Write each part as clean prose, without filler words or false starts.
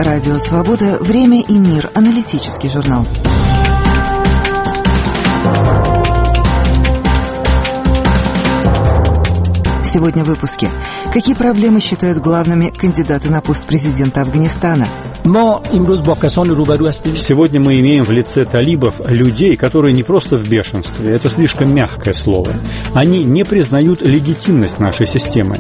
Радио «Свобода», «Время и мир», аналитический журнал. Сегодня в выпуске. Какие проблемы считают главными кандидаты на пост президента Афганистана? Сегодня мы имеем в лице талибов людей, которые не просто в бешенстве, это слишком мягкое слово. Они не признают легитимность нашей системы.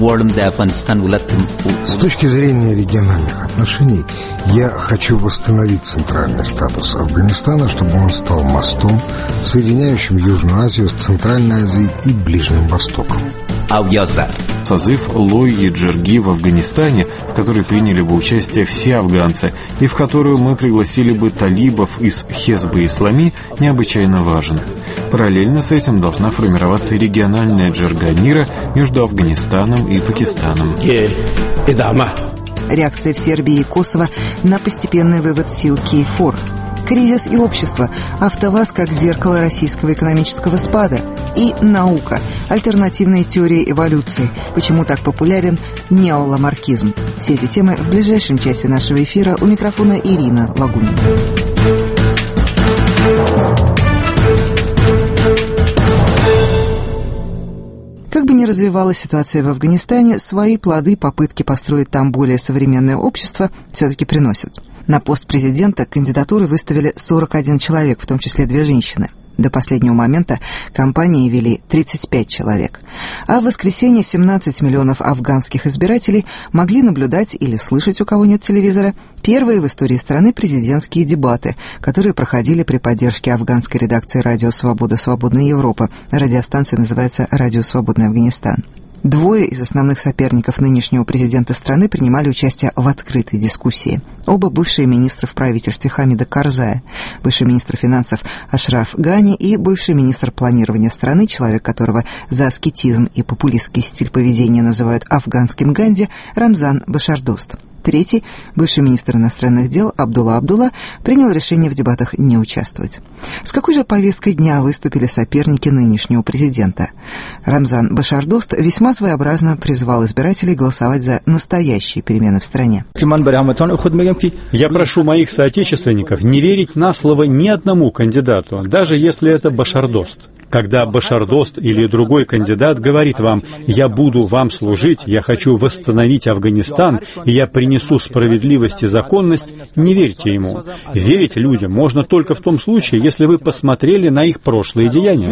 С точки зрения региональных отношений, я хочу восстановить центральный статус Афганистана, чтобы он стал мостом, соединяющим Южную Азию с Центральной Азией и Ближним Востоком. Созыв Лойи-Джерги в Афганистане, в который приняли бы участие все афганцы, и в которую мы пригласили бы талибов из Хезб-и-Ислами, необычайно важен. Параллельно с этим должна формироваться и региональная джерга мира между Афганистаном и Пакистаном. Реакция в Сербии и Косово на постепенный вывод сил KFOR. Кризис и общество. АвтоВАЗ как зеркало российского экономического спада. И наука. Альтернативные теории эволюции. Почему так популярен неоламаркизм. Все эти темы в ближайшем часе нашего эфира. У микрофона Ирина Лагунина. Как бы ни развивалась ситуация в Афганистане, свои плоды попытки построить там более современное общество все-таки приносят. На пост президента кандидатуры выставили 41 человек, в том числе 2 женщины. До последнего момента кампании вели 35 человек. А в воскресенье 17 миллионов афганских избирателей могли наблюдать или слышать, у кого нет телевизора, первые в истории страны президентские дебаты, которые проходили при поддержке афганской редакции «Радио Свобода. Свободная Европа». Радиостанция называется «Радио Свободный Афганистан». 2 из основных соперников нынешнего президента страны принимали участие в открытой дискуссии. Оба бывшие министры в правительстве Хамида Карзая, бывший министр финансов Ашраф Гани и бывший министр планирования страны, человек которого за аскетизм и популистский стиль поведения называют афганским Ганди, Рамзан Башардост. 3, бывший министр иностранных дел Абдулла Абдулла, принял решение в дебатах не участвовать. С какой же повесткой дня выступили соперники нынешнего президента? Рамзан Башардост весьма своеобразно призвал избирателей голосовать за настоящие перемены в стране. Я прошу моих соотечественников не верить на слово ни одному кандидату, даже если это Башардост. Когда Башардост или другой кандидат говорит вам: «Я буду вам служить, я хочу восстановить Афганистан, и я принесу справедливость и законность», не верьте ему. Верить людям можно только в том случае, если вы посмотрели на их прошлые деяния.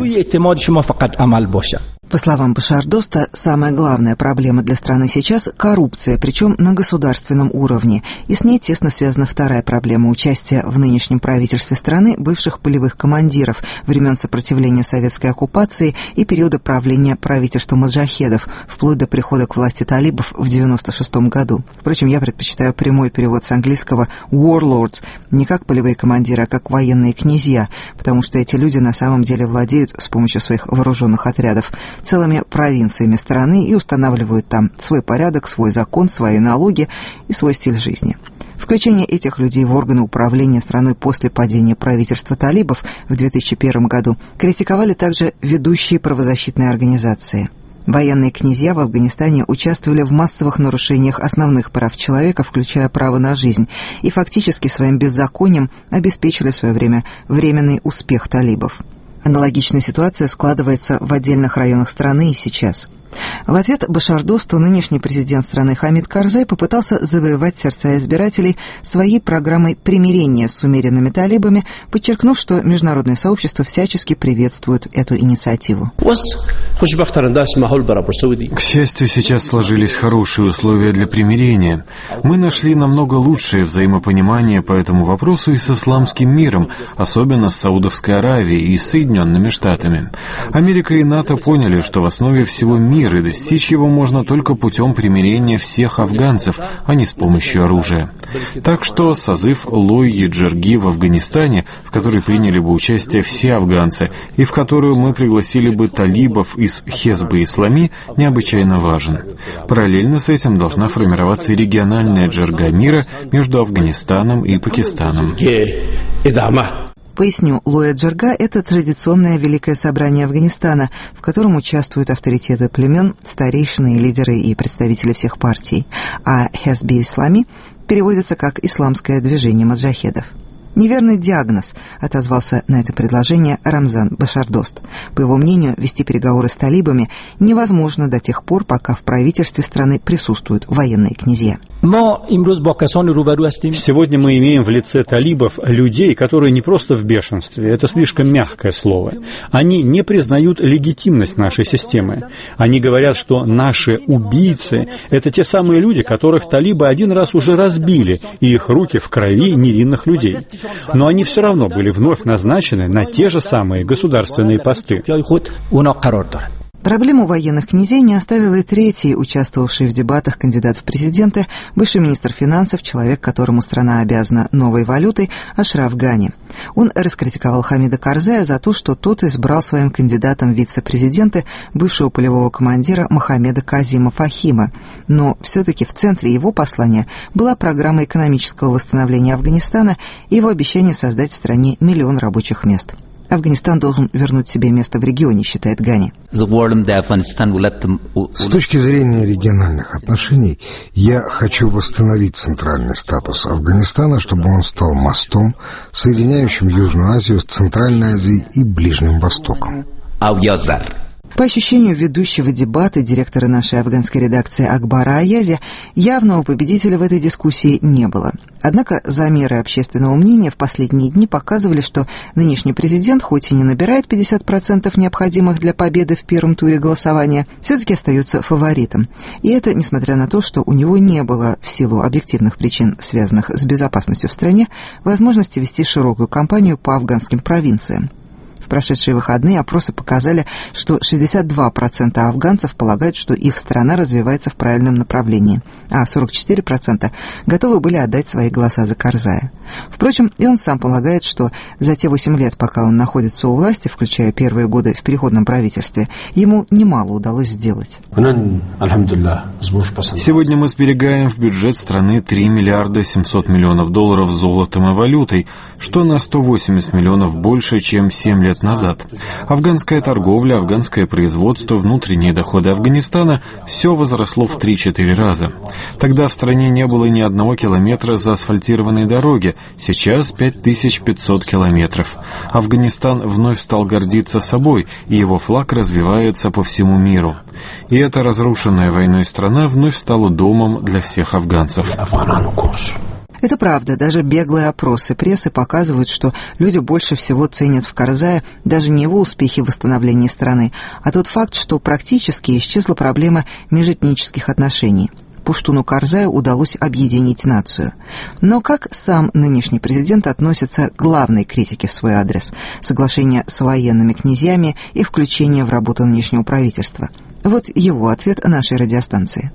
По словам Башардоста, самая главная проблема для страны сейчас – коррупция, причем на государственном уровне. И с ней тесно связана вторая проблема – участия в нынешнем правительстве страны бывших полевых командиров времен сопротивления советской оккупации и периода правления правительства маджахедов, вплоть до прихода к власти талибов в 1996 году. Впрочем, я предпочитаю прямой перевод с английского «warlords» не как полевые командиры, а как военные князья, потому что эти люди на самом деле владеют с помощью своих вооруженных отрядов целыми провинциями страны и устанавливают там свой порядок, свой закон, свои налоги и свой стиль жизни. Включение этих людей в органы управления страной после падения правительства талибов в 2001 году критиковали также ведущие правозащитные организации. Военные князья в Афганистане участвовали в массовых нарушениях основных прав человека, включая право на жизнь, и фактически своим беззаконием обеспечили в свое время временный успех талибов. Аналогичная ситуация складывается в отдельных районах страны и сейчас. В ответ Башардосту нынешний президент страны Хамид Карзай попытался завоевать сердца избирателей своей программой примирения с умеренными талибами, подчеркнув, что международное сообщество всячески приветствует эту инициативу. К счастью, сейчас сложились хорошие условия для примирения. Мы нашли намного лучшее взаимопонимание по этому вопросу и с исламским миром, особенно с Саудовской Аравией и с Соединенными Штатами. Америка и НАТО поняли, что в основе всего мира и достичь его можно только путем примирения всех афганцев, а не с помощью оружия. Так что созыв Лойи-Джерги в Афганистане, в который приняли бы участие все афганцы, и в которую мы пригласили бы талибов из Хезб-и-Ислами, необычайно важен. Параллельно с этим должна формироваться и региональная джерга мира между Афганистаном и Пакистаном. Поясню, Лойя-Джерга – это традиционное великое собрание Афганистана, в котором участвуют авторитеты племен, старейшины, лидеры и представители всех партий. А Хезб-и-Ислами – переводится как «исламское движение маджахедов». «Неверный диагноз», — отозвался на это предложение Рамзан Башардост. По его мнению, вести переговоры с талибами невозможно до тех пор, пока в правительстве страны присутствуют военные князья. Сегодня мы имеем в лице талибов людей, которые не просто в бешенстве, это слишком мягкое слово. Они не признают легитимность нашей системы. Они говорят, что наши убийцы — это те самые люди, которых талибы один раз уже разбили, и их руки в крови невинных людей. Но они все равно были вновь назначены на те же самые государственные посты. Проблему военных князей не оставил и третий, участвовавший в дебатах кандидат в президенты, бывший министр финансов, человек, которому страна обязана новой валютой, Ашраф Гани. Он раскритиковал Хамида Карзая за то, что тот избрал своим кандидатом в вице-президенты бывшего полевого командира Мохаммеда Казима Фахима. Но все-таки в центре его послания была программа экономического восстановления Афганистана и его обещание создать в стране 1 миллион рабочих мест. Афганистан должен вернуть себе место в регионе, считает Гани. С точки зрения региональных отношений, я хочу восстановить центральный статус Афганистана, чтобы он стал мостом, соединяющим Южную Азию с Центральной Азией и Ближним Востоком. По ощущению ведущего дебаты директора нашей афганской редакции Акбара Аязи, явного победителя в этой дискуссии не было. Однако замеры общественного мнения в последние дни показывали, что нынешний президент, хоть и не набирает 50% необходимых для победы в первом туре голосования, все-таки остается фаворитом. И это несмотря на то, что у него не было, в силу объективных причин, связанных с безопасностью в стране, возможности вести широкую кампанию по афганским провинциям. В прошедшие выходные опросы показали, что 62% афганцев полагают, что их страна развивается в правильном направлении, а 44% готовы были отдать свои голоса за Карзая. Впрочем, и он сам полагает, что за те 8 лет, пока он находится у власти, включая первые годы в переходном правительстве, ему немало удалось сделать. Сегодня мы сберегаем в бюджет страны 3 миллиарда 700 миллионов долларов золотом и валютой, что на 180 миллионов больше, чем 7 лет назад. Афганская торговля, афганское производство, внутренние доходы Афганистана – все возросло в 3-4 раза. Тогда в стране не было ни одного километра заасфальтированной дороги, сейчас 5500 километров. Афганистан вновь стал гордиться собой, и его флаг развивается по всему миру. И эта разрушенная войной страна вновь стала домом для всех афганцев. Это правда, даже беглые опросы прессы показывают, что люди больше всего ценят в Карзае даже не его успехи в восстановлении страны, а тот факт, что практически исчезла проблема межэтнических отношений. Пуштуну Карзаю удалось объединить нацию. Но как сам нынешний президент относится к главной критике в свой адрес – соглашение с военными князьями и включение в работу нынешнего правительства? Вот его ответ нашей радиостанции.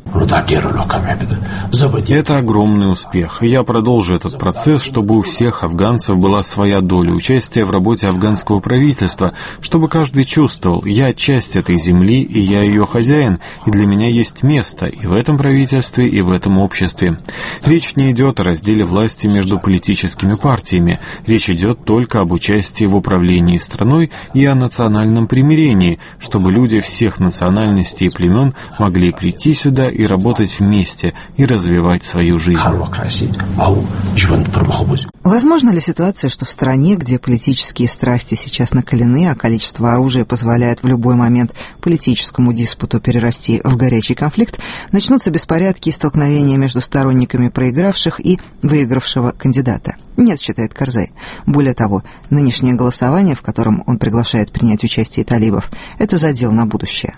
Это огромный успех. Я продолжу этот процесс, чтобы у всех афганцев была своя доля участия в работе афганского правительства, чтобы каждый чувствовал, я часть этой земли, и я ее хозяин, и для меня есть место и в этом правительстве, и в этом обществе. Речь не идет о разделе власти между политическими партиями. Речь идет только об участии в управлении страной и о национальном примирении, чтобы люди всех национальностей и племен могли прийти сюда и работать вместе и развивать свою жизнь. Возможно ли ситуация, что в стране, где политические страсти сейчас накалены, а количество оружия позволяет в любой момент политическому диспуту перерасти в горячий конфликт, начнутся беспорядки и столкновения между сторонниками проигравших и выигравшего кандидата? Нет, считает Карзай. Более того, нынешнее голосование, в котором он приглашает принять участие талибов, это задел на будущее.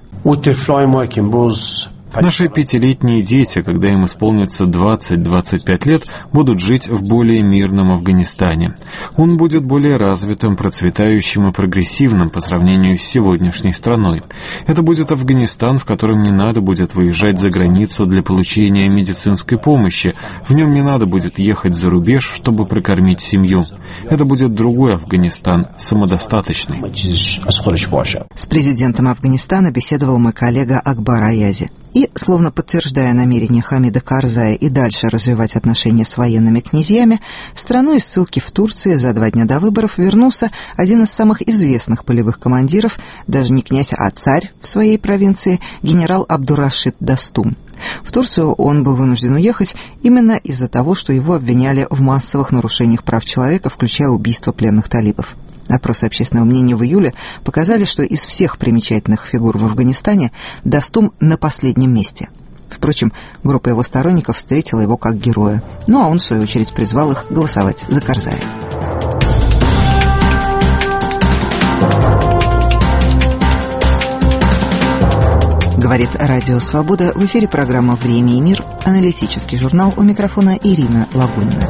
Наши 5-летние дети, когда им исполнится 20-25 лет, будут жить в более мирном Афганистане. Он будет более развитым, процветающим и прогрессивным по сравнению с сегодняшней страной. Это будет Афганистан, в котором не надо будет выезжать за границу для получения медицинской помощи. В нем не надо будет ехать за рубеж, чтобы прокормить семью. Это будет другой Афганистан, самодостаточный. С президентом Афганистана беседовал мой коллега Акбар Аязи. И, словно подтверждая намерение Хамида Карзая и дальше развивать отношения с военными князьями, в страну из ссылки в Турции за 2 дня до выборов вернулся один из самых известных полевых командиров, даже не князь, а царь в своей провинции, генерал Абдурашид Дастум. В Турцию он был вынужден уехать именно из-за того, что его обвиняли в массовых нарушениях прав человека, включая убийство пленных талибов. Опросы общественного мнения в июле показали, что из всех примечательных фигур в Афганистане Дастум на последнем месте. Впрочем, группа его сторонников встретила его как героя, а он, в свою очередь, призвал их голосовать за Карзая. Говорит Радио Свобода. В эфире программа «Время и мир», аналитический журнал, у микрофона Ирина Лагунина.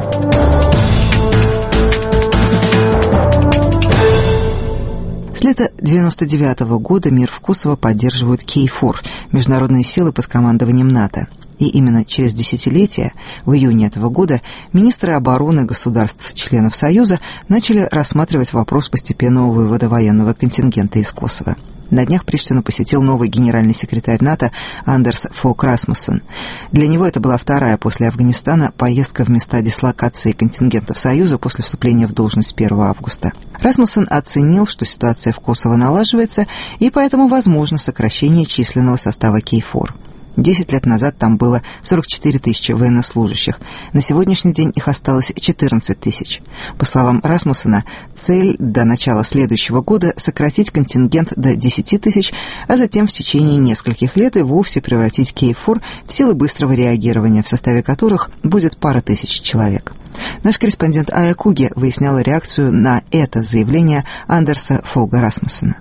С лета 1999 года мир в Косово поддерживают KFOR, международные силы под командованием НАТО. И именно через десятилетие, в июне этого года, министры обороны государств-членов Союза начали рассматривать вопрос постепенного вывода военного контингента из Косово. На днях Приштину посетил новый генеральный секретарь НАТО Андерс Фог Расмуссен. Для него это была вторая после Афганистана поездка в места дислокации контингентов Союза после вступления в должность 1 августа. Расмуссен оценил, что ситуация в Косово налаживается, и поэтому возможно сокращение численного состава KFOR. 10 лет назад там было 44 тысячи военнослужащих. На сегодняшний день их осталось 14 тысяч. По словам Расмуссена, цель до начала следующего года сократить контингент до 10 тысяч, а затем в течение нескольких лет и вовсе превратить KFOR в силы быстрого реагирования, в составе которых будет пара тысяч человек. Наш корреспондент Ая Куги выясняла реакцию на это заявление Андерса Фога Расмуссена.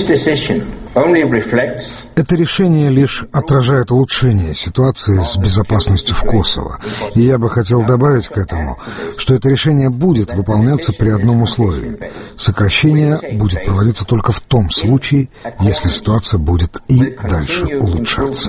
Это решение лишь отражает улучшение ситуации с безопасностью в Косово. И я бы хотел добавить к этому, что это решение будет выполняться при одном условии. Сокращение будет проводиться только в том случае, если ситуация будет и дальше улучшаться.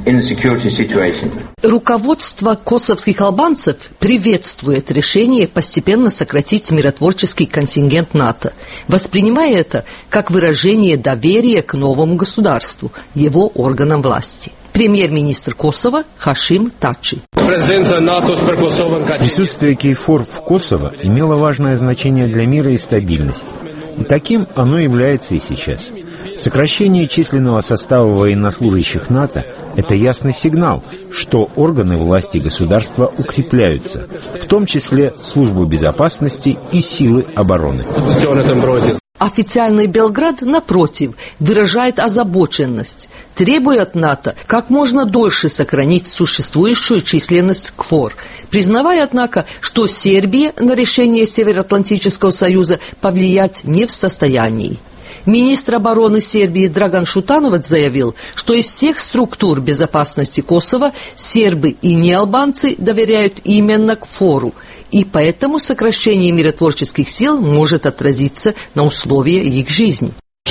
Руководство косовских албанцев приветствует решение постепенно сократить миротворческий контингент НАТО, воспринимая это как выражение доверия к новому государству, его органам власти. Премьер-министр Косово Хашим Тачи. Присутствие KFOR в Косово имело важное значение для мира и стабильности. И таким оно является и сейчас. Сокращение численного состава военнослужащих НАТО – это ясный сигнал, что органы власти государства укрепляются, в том числе службу безопасности и силы обороны. Официальный Белград, напротив, выражает озабоченность, требуя от НАТО как можно дольше сохранить существующую численность KFOR, признавая, однако, что Сербия на решение Североатлантического союза повлиять не в состоянии. Министр обороны Сербии Драган Шутановац заявил, что из всех структур безопасности Косово сербы и неалбанцы доверяют именно KFOR-у, и поэтому сокращение миротворческих сил может отразиться на условия их жизни.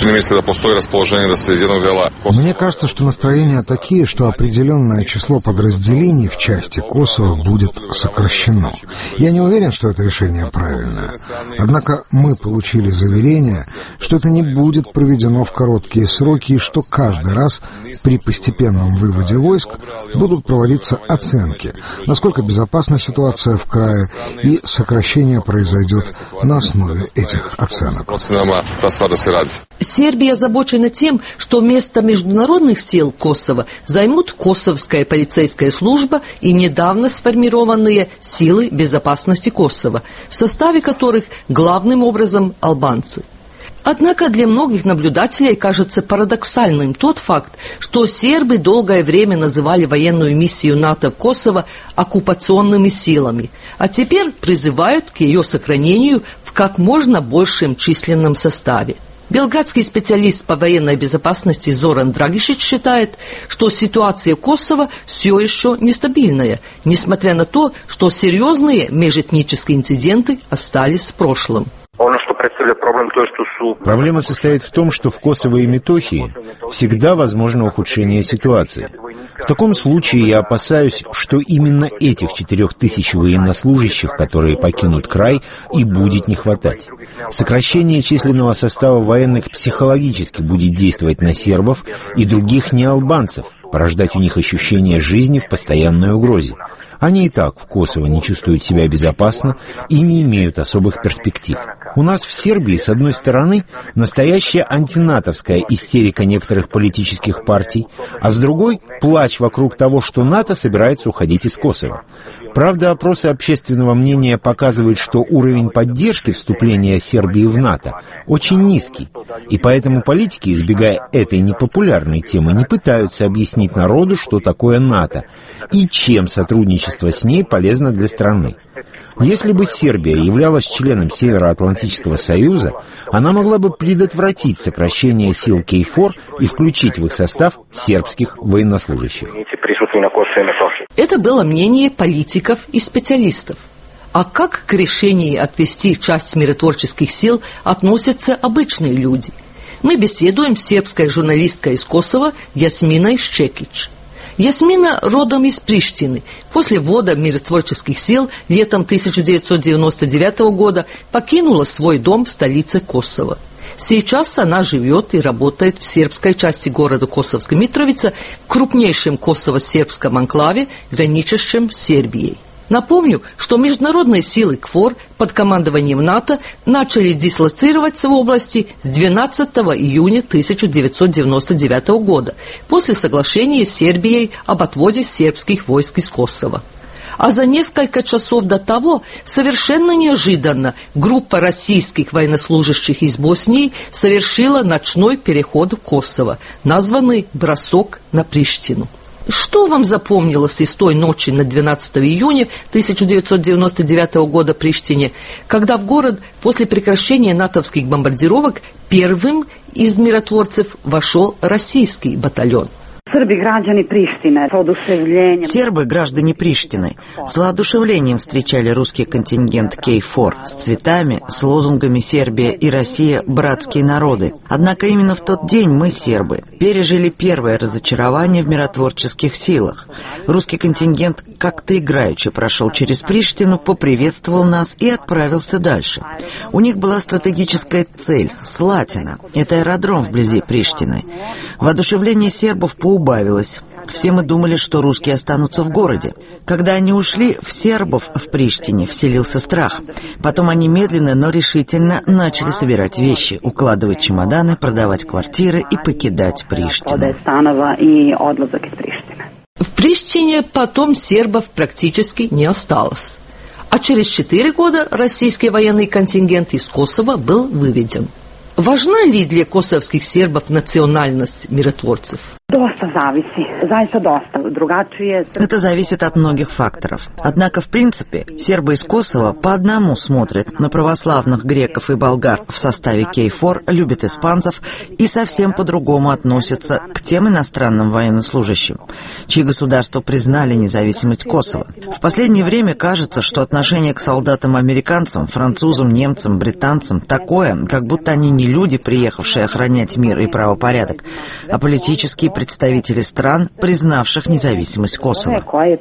Мне кажется, что настроения такие, что определенное число подразделений в части Косово будет сокращено. Я не уверен, что это решение правильное. Однако мы получили заверение, что это не будет проведено в короткие сроки и что каждый раз при постепенном выводе войск будут проводиться оценки, насколько безопасна ситуация в крае, и сокращение произойдет на основе этих оценок. Сербия озабочена тем, что место международных сил Косово займут Косовская полицейская служба и недавно сформированные силы безопасности Косово, в составе которых главным образом албанцы. Однако для многих наблюдателей кажется парадоксальным тот факт, что сербы долгое время называли военную миссию НАТО в Косово оккупационными силами, а теперь призывают к ее сохранению в как можно большем численном составе. Белградский специалист по военной безопасности Зоран Драгишич считает, что ситуация Косово все еще нестабильная, несмотря на то, что серьезные межэтнические инциденты остались в прошлом. Проблема состоит в том, что в Косово и Метохии всегда возможно ухудшение ситуации. В таком случае я опасаюсь, что именно этих 4000 военнослужащих, которые покинут край, и будет не хватать. Сокращение численного состава военных психологически будет действовать на сербов и других неалбанцев, порождать у них ощущение жизни в постоянной угрозе. Они и так в Косово не чувствуют себя безопасно и не имеют особых перспектив. У нас в Сербии, с одной стороны, настоящая антинатовская истерика некоторых политических партий, а с другой – плач вокруг того, что НАТО собирается уходить из Косово. Правда, опросы общественного мнения показывают, что уровень поддержки вступления Сербии в НАТО очень низкий, и поэтому политики, избегая этой непопулярной темы, не пытаются объяснить народу, что такое НАТО и чем сотрудничество с ней полезно для страны. Если бы Сербия являлась членом Североатлантического союза, она могла бы предотвратить сокращение сил KFOR и включить в их состав сербских военнослужащих. Это было мнение политиков и специалистов. А как к решению отвести часть миротворческих сил относятся обычные люди? Мы беседуем с сербской журналисткой из Косово Ясминой Шчекич. Ясмина родом из Приштины. После ввода миротворческих сил летом 1999 года покинула свой дом в столице Косово. Сейчас она живет и работает в сербской части города Косовская Митровица, крупнейшем косово-сербском анклаве, граничащем с Сербией. Напомню, что международные силы КФОР под командованием НАТО начали дислоцироваться в области с 12 июня 1999 года после соглашения с Сербией об отводе сербских войск из Косово. А за несколько часов до того, совершенно неожиданно, группа российских военнослужащих из Боснии совершила ночной переход в Косово, названный «Бросок на Приштину». Что вам запомнилось из той ночи на 12 июня 1999 года в Приштине, когда в город после прекращения натовских бомбардировок первым из миротворцев вошел российский батальон? Сербы, граждане Приштины, с воодушевлением встречали русский контингент KFOR с цветами, с лозунгами «Сербия и Россия – братские народы». Однако именно в тот день мы, сербы, пережили первое разочарование в миротворческих силах. Русский контингент как-то играючи прошел через Приштину, поприветствовал нас и отправился дальше. У них была стратегическая цель – Слатина. Это аэродром вблизи Приштины. Воодушевление сербов поубавилось. Все мы думали, что русские останутся в городе. Когда они ушли, в сербов в Приштине вселился страх. Потом они медленно, но решительно начали собирать вещи, укладывать чемоданы, продавать квартиры и покидать Приштину. В Приштине потом сербов практически не осталось. А через 4 года российский военный контингент из Косово был выведен. Важна ли для косовских сербов национальность миротворцев? Это зависит от многих факторов. Однако, в принципе, сербы из Косово по одному смотрят на православных греков и болгар в составе KFOR, любят испанцев и совсем по-другому относятся к тем иностранным военнослужащим, чьи государства признали независимость Косово. В последнее время кажется, что отношение к солдатам-американцам, французам, немцам, британцам такое, как будто они не люди, приехавшие охранять мир и правопорядок, а политические представители стран, признавших независимость Косово.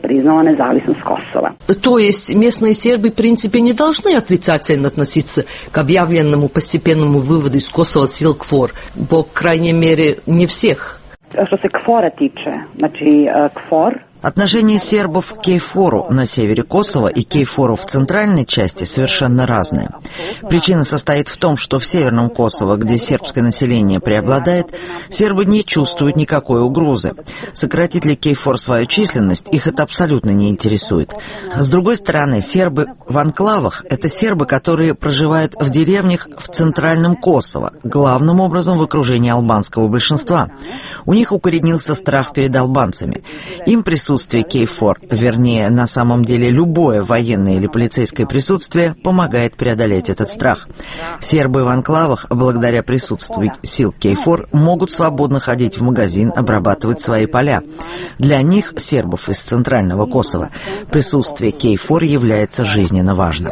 То есть местные сербы, в принципе, не должны отрицательно относиться к объявленному постепенному выводу из Косово сил КФОР, по крайней мере, не всех. Što se KFOR-a tiče, znači KFOR Отношение сербов к KFOR на севере Косово и KFOR в центральной части совершенно разные. Причина состоит в том, что в северном Косово, где сербское население преобладает, сербы не чувствуют никакой угрозы. Сократит ли KFOR свою численность, их это абсолютно не интересует. С другой стороны, сербы в анклавах – это сербы, которые проживают в деревнях в центральном Косово, главным образом в окружении албанского большинства. У них укоренился страх перед албанцами. Им присутствие KFOR, вернее, на самом деле любое военное или полицейское присутствие, помогает преодолеть этот страх. Сербы в анклавах, благодаря присутствию сил KFOR, могут свободно ходить в магазин, обрабатывать свои поля. Для них, сербов из центрального Косово, присутствие KFOR является жизненно важным.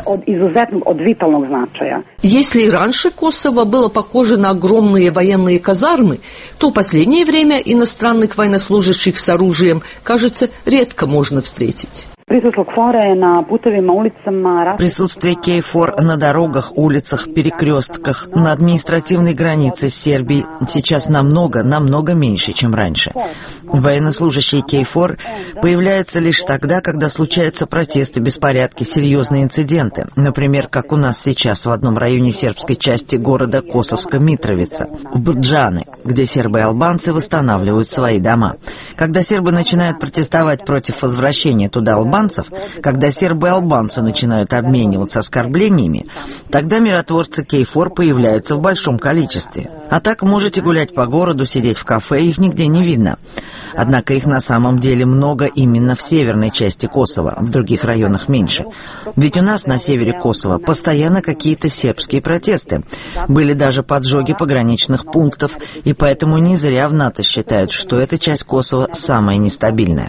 Если раньше Косово было похоже на огромные военные казармы, то в последнее время иностранных военнослужащих с оружием, кажется, редко можно встретить. Присутствие KFOR на дорогах, улицах, перекрестках, на административной границе с Сербией сейчас намного меньше, чем раньше. Военнослужащие KFOR появляются лишь тогда, когда случаются протесты, беспорядки, серьезные инциденты. Например, как у нас сейчас в одном районе сербской части города Косовска Митровица, в Брджане, где сербы и албанцы восстанавливают свои дома. Когда сербы начинают протестовать против возвращения туда албанцев, когда сербы и албанцы начинают обмениваться оскорблениями, тогда миротворцы KFOR появляются в большом количестве. А так можете гулять по городу, сидеть в кафе, их нигде не видно. Однако их на самом деле много именно в северной части Косово, в других районах меньше. Ведь у нас на севере Косово постоянно какие-то сербские протесты. Были даже поджоги пограничных пунктов, и поэтому не зря в НАТО считают, что эта часть Косово самая нестабильная.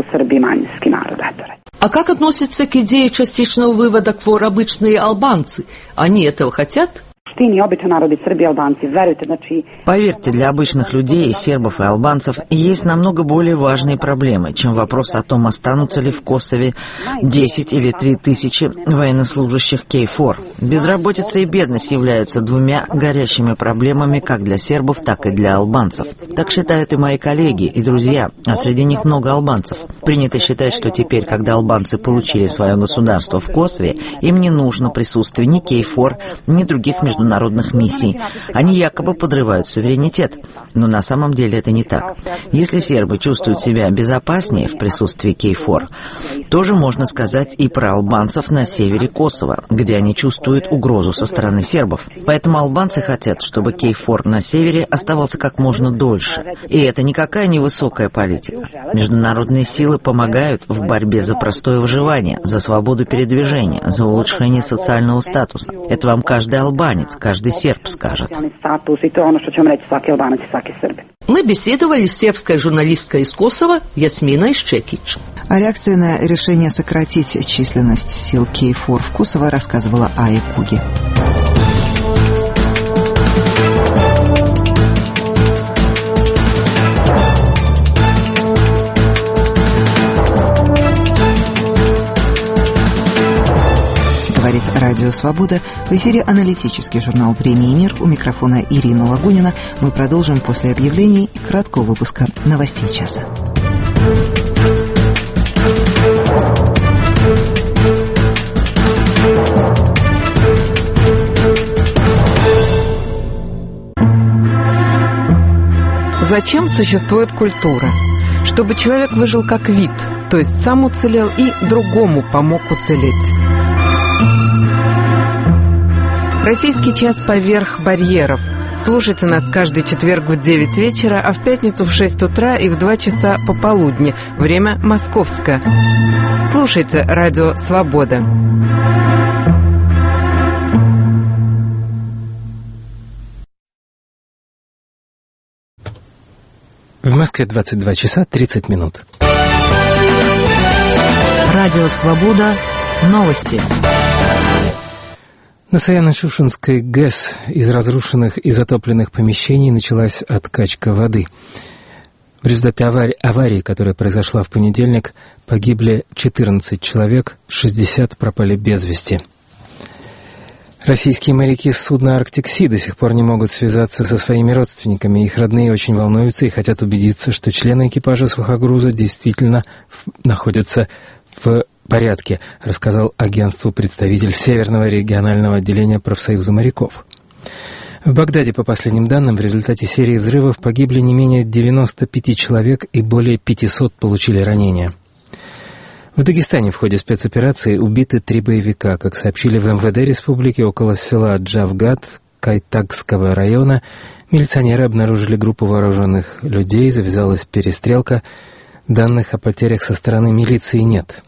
А как относятся к идее частичного вывода KFOR обычные албанцы? Они этого хотят? Поверьте, для обычных людей, сербов и албанцев, есть намного более важные проблемы, чем вопрос о том, останутся ли в Косове 10 или 3 тысячи военнослужащих KFOR. Безработица и бедность являются двумя горящими проблемами как для сербов, так и для албанцев. Так считают и мои коллеги, и друзья, а среди них много албанцев. Принято считать, что теперь, когда албанцы получили свое государство в Косове, им не нужно присутствие ни KFOR, ни других международных миссий. Они якобы подрывают суверенитет. Но на самом деле это не так. Если сербы чувствуют себя безопаснее в присутствии KFOR, тоже можно сказать и про албанцев на севере Косово, где они чувствуют угрозу со стороны сербов. Поэтому албанцы хотят, чтобы KFOR на севере оставался как можно дольше. И это никакая не высокая политика. Международные силы помогают в борьбе за простое выживание, за свободу передвижения, за улучшение социального статуса. Это вам каждый албанец, каждый серб скажет. Мы беседовали с сербской журналисткой из Косово Ясминой Шчекич. О реакции на решение сократить численность сил KFOR в Косово рассказывала Ая Куги. Говорит Радио Свобода. В эфире аналитический журнал «Время и мир». У микрофона Ирина Лагунина. Мы продолжим после объявлений и краткого выпуска новостей часа. Зачем существует культура? Чтобы человек выжил как вид, то есть сам уцелел и другому помог уцелеть. Российский час поверх барьеров. Слушайте нас каждый четверг в 9 вечера, а в пятницу в 6 утра и в 2 часа пополудни. Время московское. Слушайте Радио Свобода. В Москве 22 часа 30 минут. Радио Свобода. Новости. На Саяно-Шушенской ГЭС из разрушенных и затопленных помещений началась откачка воды. В результате аварии, которая произошла в понедельник, погибли 14 человек, 60 пропали без вести. Российские моряки с судна «Арктик-Си» до сих пор не могут связаться со своими родственниками. Их родные очень волнуются и хотят убедиться, что члены экипажа сухогруза действительно находятся в порядке, рассказал агентству представитель Северного регионального отделения профсоюза моряков. В Багдаде, по последним данным, в результате серии взрывов погибли не менее 95 человек и более 500 получили ранения. В Дагестане в ходе спецоперации убиты 3 боевика. Как сообщили в МВД республики, около села Джавгат Кайтагского района милиционеры обнаружили группу вооруженных людей, завязалась перестрелка. Данных о потерях со стороны милиции нет.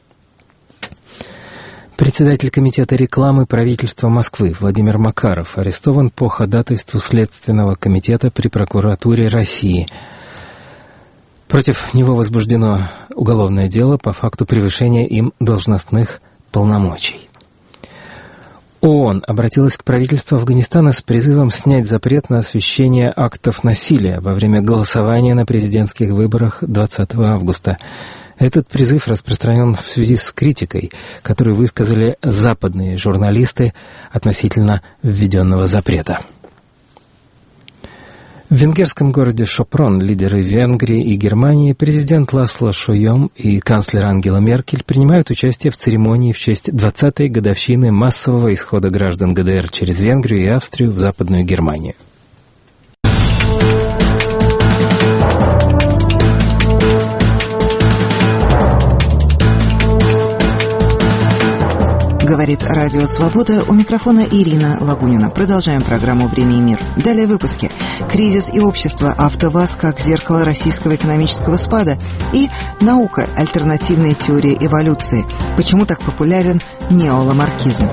Председатель комитета рекламы правительства Москвы Владимир Макаров арестован по ходатайству Следственного комитета при прокуратуре России. Против него возбуждено уголовное дело по факту превышения им должностных полномочий. ООН обратилась к правительству Афганистана с призывом снять запрет на освещение актов насилия во время голосования на президентских выборах 20 августа. Этот призыв распространен в связи с критикой, которую высказали западные журналисты относительно введенного запрета. В венгерском городе Шопрон лидеры Венгрии и Германии, президент Ласло Шойом и канцлер Ангела Меркель принимают участие в церемонии в честь 20-й годовщины массового исхода граждан ГДР через Венгрию и Австрию в Западную Германию. Говорит Радио Свобода, у микрофона Ирина Лагунина. Продолжаем программу «Время и мир». Далее в выпуске. Кризис и общество. АвтоВАЗ как зеркало российского экономического спада. И наука. Альтернативные теории эволюции. Почему так популярен неоламаркизм?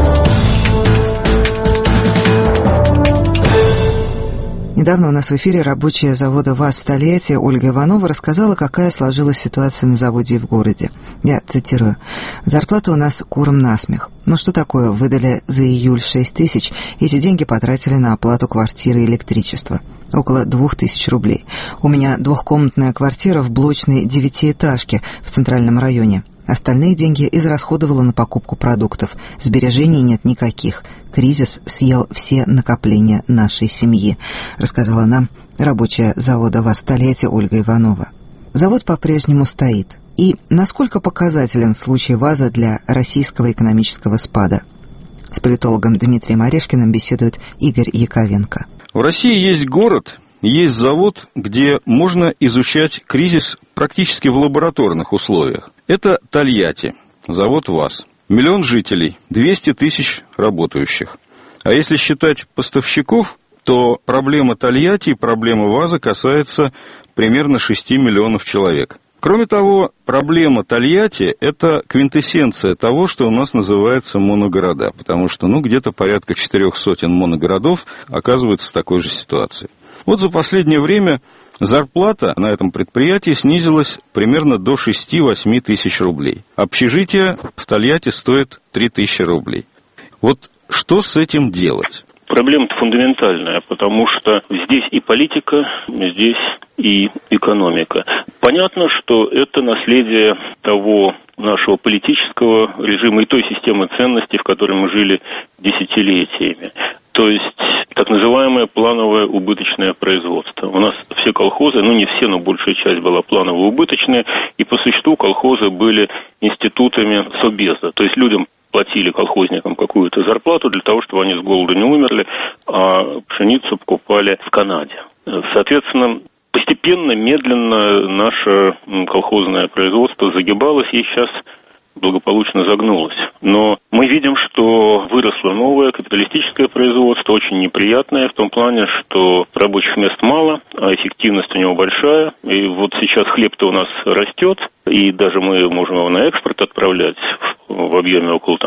Недавно у нас в эфире рабочая завода ВАЗ в Тольятти Ольга Иванова рассказала, какая сложилась ситуация на заводе и в городе. Я цитирую. «Зарплата у нас курам насмех. Ну что такое, выдали за июль 6 тысяч, эти деньги потратили на оплату квартиры и электричества. Около 2000 рублей. У меня двухкомнатная квартира в блочной 9-этажке в центральном районе. Остальные деньги израсходовала на покупку продуктов. Сбережений нет никаких. Кризис съел все накопления нашей семьи», рассказала нам рабочая завода ВАЗ в Тольятти Ольга Иванова. Завод по-прежнему стоит. И насколько показателен случай ВАЗа для российского экономического спада? С политологом Дмитрием Орешкиным беседует Игорь Яковенко. В России есть город, есть завод, где можно изучать кризис практически в лабораторных условиях. Это Тольятти, завод ВАЗ. 1 миллион жителей, 200 тысяч работающих. А если считать поставщиков, то проблема Тольятти и проблема ВАЗа касается примерно 6 миллионов человек. Кроме того, проблема Тольятти – это квинтэссенция того, что у нас называется моногорода, потому что где-то порядка 400 моногородов оказываются в такой же ситуации. Вот за последнее время зарплата на этом предприятии снизилась примерно до 6-8 тысяч рублей. Общежитие в Тольятти стоит 3000 рублей. Вот что с этим делать? Проблема-то фундаментальная, потому что здесь и политика, здесь и экономика. Понятно, что это наследие того нашего политического режима и той системы ценностей, в которой мы жили десятилетиями. То есть так называемое плановое убыточное производство. У нас все колхозы, не все, но большая часть была планово-убыточная, и по существу колхозы были институтами совбеза. То есть людям платили, колхозникам, какую-то зарплату для того, чтобы они с голоду не умерли, а пшеницу покупали в Канаде. Соответственно, постепенно, медленно наше колхозное производство загибалось и сейчас благополучно загнулось. Но мы видим, что выросло новое капиталистическое производство, очень неприятное в том плане, что рабочих мест мало, а эффективность у него большая. И вот сейчас хлеб-то у нас растет, и даже мы можем его на экспорт отправлять в объеме около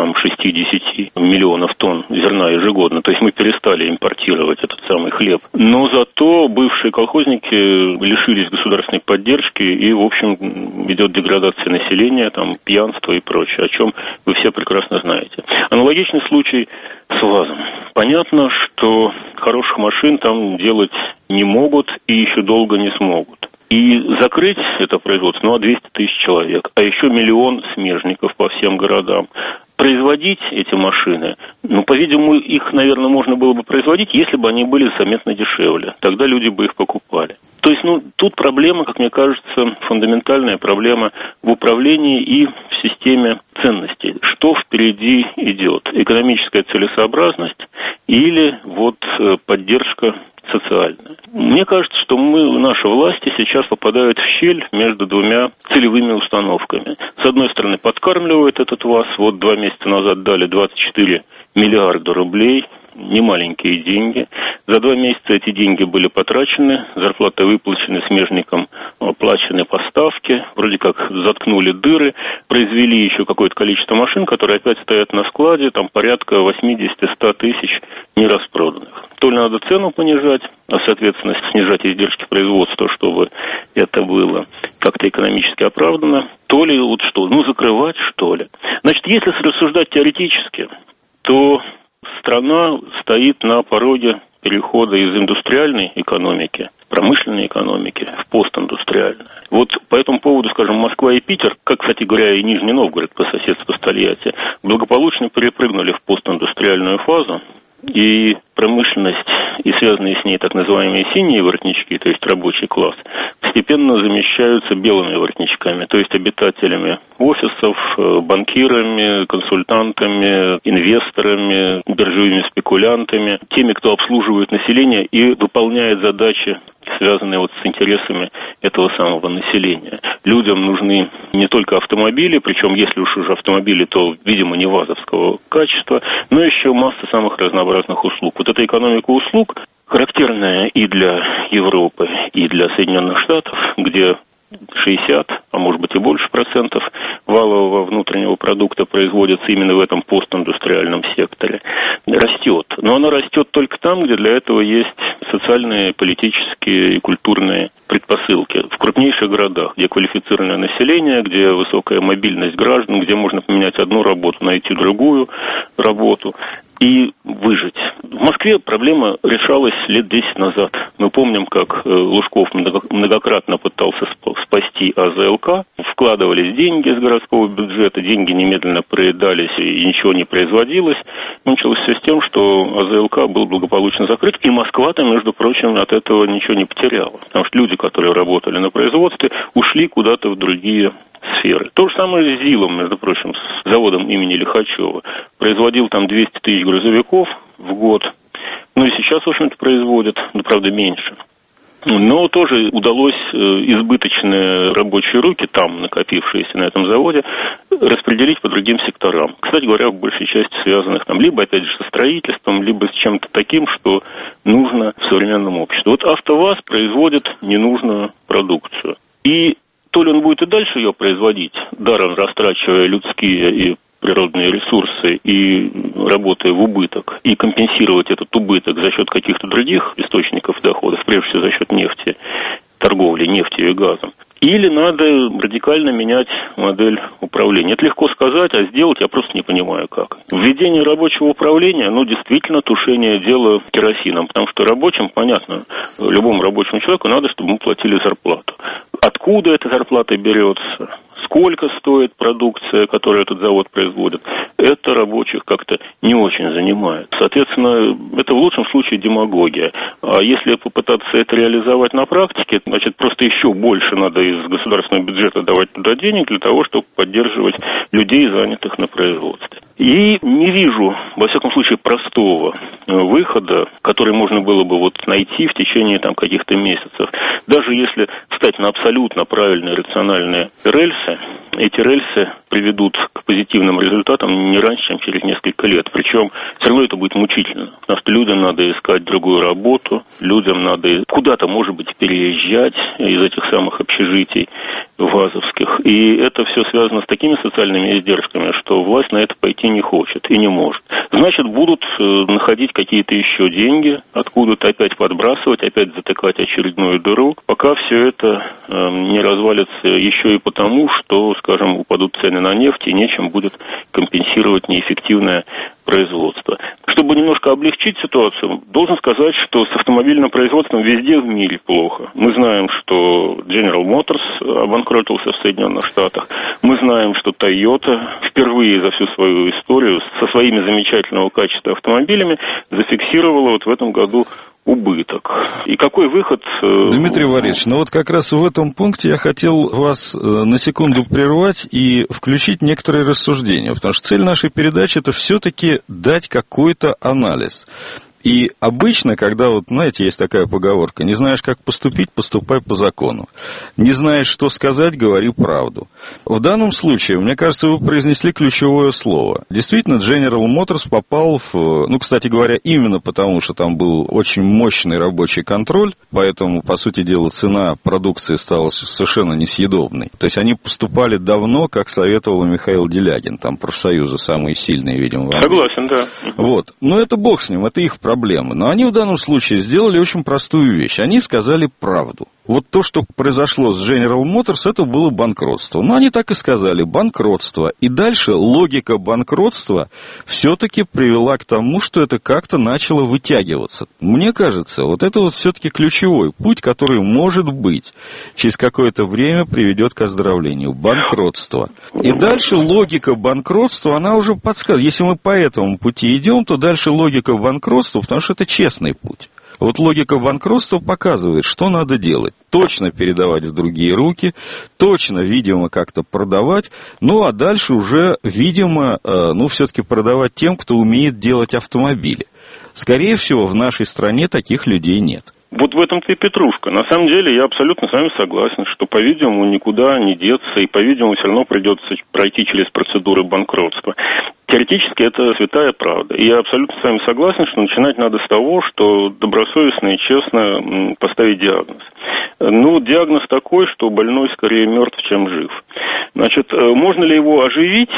60 миллионов тонн зерна ежегодно. То есть мы перестали импортировать этот самый хлеб. Но зато бывшие колхозники лишились государственной поддержки, и, в общем, идет деградация населения, пьянство и прочее, о чем вы все прекрасно знаете. Аналогичный случай с ВАЗом. Понятно, что хороших машин там делать не могут и еще долго не смогут. И закрыть это производство, 200 тысяч человек, а еще 1 миллион смежников по всем городам. Производить эти машины, по-видимому, их, наверное, можно было бы производить, если бы они были заметно дешевле. Тогда люди бы их покупали. То есть, тут проблема, как мне кажется, фундаментальная проблема в управлении и в системе ценностей. Что впереди идет? Экономическая целесообразность или поддержка социальная? Мне кажется, что наши власти сейчас попадают в щель между двумя целевыми установками. С одной стороны, подкармливают этот ВАЗ. 2 месяца назад дали 24 миллиарда рублей, немаленькие деньги. За 2 месяца эти деньги были потрачены, зарплаты выплачены смежникам, оплачены поставки, вроде как заткнули дыры, произвели еще какое-то количество машин, которые опять стоят на складе, порядка 80-100 тысяч нераспроданных. То ли надо цену понижать, а соответственно снижать издержки производства, чтобы это было как-то экономически оправдано, то ли закрывать, что ли. Значит, если рассуждать теоретически, то страна стоит на пороге перехода из индустриальной экономики, промышленной экономики в постиндустриальную. По этому поводу, скажем, Москва и Питер, как, кстати говоря, и Нижний Новгород по соседству с Тольятти, благополучно перепрыгнули в постиндустриальную фазу, и промышленность и связанные с ней так называемые синие воротнички, то есть рабочий класс, постепенно замещаются белыми воротничками, то есть обитателями офисов, банкирами, консультантами, инвесторами, биржевыми спекулянтами, теми, кто обслуживает население и выполняет задачи, связанные вот с интересами этого самого населения. Людям нужны не только автомобили, причем если уж уже автомобили, то, видимо, не вазовского качества, но еще масса самых разнообразных услуг. Вот эта экономика услуг, характерная и для Европы, и для Соединенных Штатов, где 60, а может быть и больше процентов валового внутреннего продукта производится именно в этом постиндустриальном секторе, растет. Но она растет только там, где для этого есть социальные, политические и культурные предпосылки. В крупнейших городах, где квалифицированное население, где высокая мобильность граждан, где можно поменять одну работу, найти другую работу и выжить. В Москве проблема решалась лет 10 назад. Мы помним, как Лужков многократно пытался спасти АЗЛК. Вкладывались деньги из городского бюджета, деньги немедленно проедались и ничего не производилось. Кончилось все с тем, что АЗЛК был благополучно закрыт, и Москва-то, между прочим, от этого ничего не потеряла. Потому что люди, которые работали на производстве, ушли куда-то в другие сферы. То же самое с ЗИЛом, между прочим, с заводом имени Лихачева. Производил там 200 тысяч грузовиков в год. Ну и сейчас, в общем-то, производит, но, правда, меньше. Но тоже удалось избыточные рабочие руки, там накопившиеся на этом заводе, распределить по другим секторам. Кстати говоря, в большей части связанных там либо, опять же, со строительством, либо с чем-то таким, что нужно в современном обществе. Вот АвтоВАЗ производит ненужную продукцию. И то ли он будет и дальше ее производить, даром растрачивая людские и природные ресурсы и работая в убыток, и компенсировать этот убыток за счет каких-то других источников доходов, прежде всего за счет нефти, торговли нефтью и газом. Или надо радикально менять модель управления. Это легко сказать, а сделать я просто не понимаю как. Введение рабочего управления, действительно тушение дела керосином, потому что рабочим, понятно, любому рабочему человеку надо, чтобы ему платили зарплату. Откуда эта зарплата берется? Сколько стоит продукция, которую этот завод производит, это рабочих как-то не очень занимает. Соответственно, это в лучшем случае демагогия. А если попытаться это реализовать на практике, значит, просто еще больше надо из государственного бюджета давать туда денег для того, чтобы поддерживать людей, занятых на производстве. И не вижу, во всяком случае, простого выхода, который можно было бы найти в течение каких-то месяцев. Даже если встать на абсолютно правильные рациональные рельсы, эти рельсы приведут к позитивным результатам не раньше, чем через несколько лет. Причем все равно это будет мучительно, потому что людям надо искать другую работу, людям надо куда-то, может быть, переезжать из этих самых общежитий вазовских. И это все связано с такими социальными издержками, что власть на это пойти не хочет и не может. Значит, будут находить какие-то еще деньги, откуда-то опять подбрасывать, опять затыкать очередную дыру, пока все это не развалится еще и потому, что, скажем, упадут цены на нефть и нечем будет компенсировать неэффективное производство. Чтобы немножко облегчить ситуацию, должен сказать, что с автомобильным производством везде в мире плохо. Мы знаем, что General Motors обанкротился в Соединенных Штатах. Мы знаем, что Toyota впервые за всю свою историю со своими замечательного качества автомобилями зафиксировала в этом году убыток. И какой выход? Дмитрий Борисович, как раз в этом пункте я хотел вас на секунду прервать и включить некоторые рассуждения, потому что цель нашей передачи — это все-таки дать какой-то анализ. И обычно, когда, есть такая поговорка: не знаешь, как поступить, поступай по закону. Не знаешь, что сказать, говори правду. В данном случае, мне кажется, вы произнесли ключевое слово. Действительно, General Motors попал кстати говоря, именно потому, что там был очень мощный рабочий контроль, поэтому, по сути дела, цена продукции стала совершенно несъедобной. То есть они поступали давно, как советовал Михаил Делягин, там профсоюзы самые сильные, видимо. Согласен, да. Но это бог с ним, это их проблемы. Но они в данном случае сделали очень простую вещь. Они сказали правду. вот то, что произошло с General Motors, это было банкротство. Но они так и сказали, банкротство. И дальше логика банкротства все-таки привела к тому, что это как-то начало вытягиваться. Мне кажется, вот это вот все-таки ключевой путь, который, может быть, через какое-то время приведет к оздоровлению. Банкротство. И дальше логика банкротства, она уже подсказывает. Если мы по этому пути идем, то дальше логика банкротства, потому что это честный путь. Вот логика банкротства показывает, что надо делать. Точно передавать в другие руки, точно, видимо, как-то продавать, ну, а дальше уже, видимо, все-таки продавать тем, кто умеет делать автомобили. Скорее всего, в нашей стране таких людей нет. Вот в этом-то и петрушка. На самом деле, я абсолютно с вами согласен, что, по-видимому, никуда не деться, и, по-видимому, все равно придется пройти через процедуры банкротства. Теоретически это святая правда. И я абсолютно с вами согласен, что начинать надо с того, что добросовестно и честно поставить диагноз. Ну, диагноз такой, что больной скорее мертв, чем жив. Значит, можно ли его оживить?